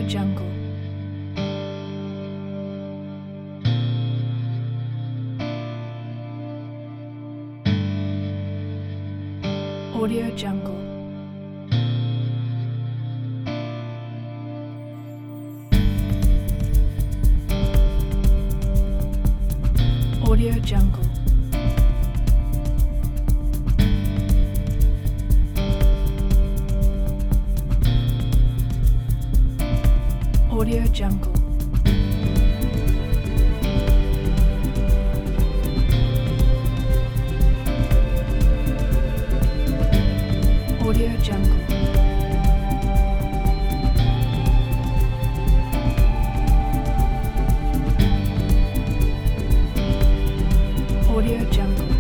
Jungle. Audio Jungle. Audio Jungle. Audio Jungle. Audio Jungle. Audio Jungle.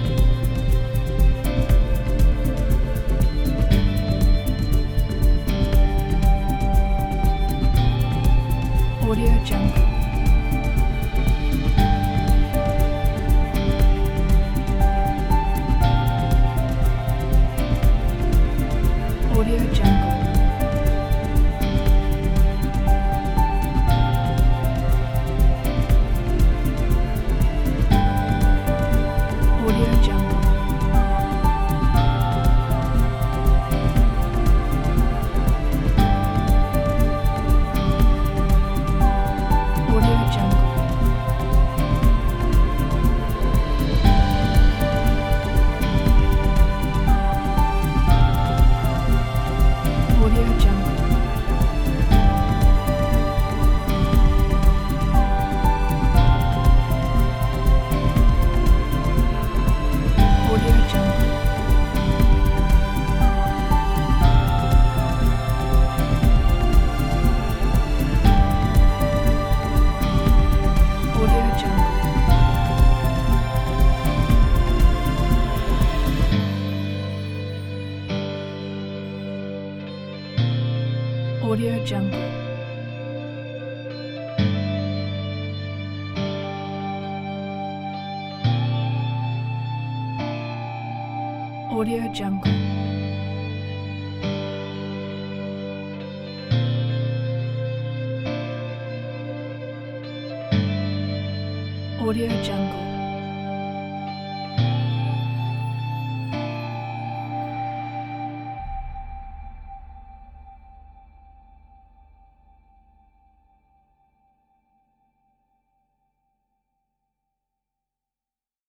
Audio Jungle. Audio Jungle. Audio Jungle. Audio Jungle. Audio Jungle. Audio Jungle. Audio Jungle. Audio Jungle. Audio Jungle. Audio Jungle.